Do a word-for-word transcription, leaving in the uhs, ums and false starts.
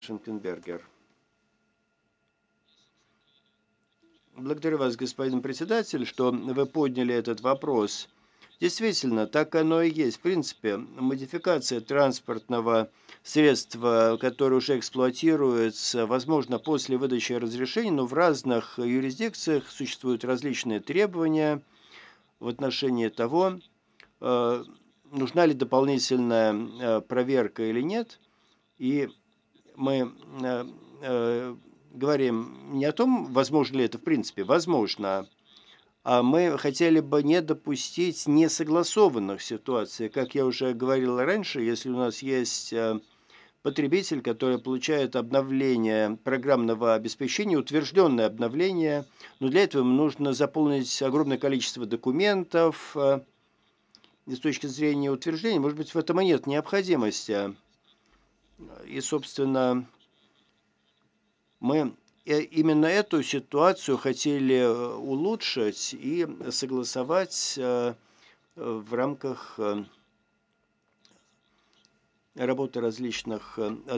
Шенкенбергер. Благодарю вас, господин председатель, что вы подняли этот вопрос. Действительно, так оно и есть. В принципе, модификация транспортного средства, которое уже эксплуатируется, возможно, после выдачи разрешений, но в разных юрисдикциях существуют различные требования в отношении того, э, нужна ли дополнительная э, проверка или нет. И мы э, э, говорим не о том, возможно ли это в принципе, возможно, а мы хотели бы не допустить несогласованных ситуаций. Как я уже говорил раньше, если у нас есть э, потребитель, который получает обновление программного обеспечения, утвержденное обновление, но для этого ему нужно заполнить огромное количество документов, э, и с точки зрения утверждения, может быть, в этом и нет необходимости. И, собственно, мы э, именно эту ситуацию хотели э, улучшить и согласовать э, в рамках э, работы различных э,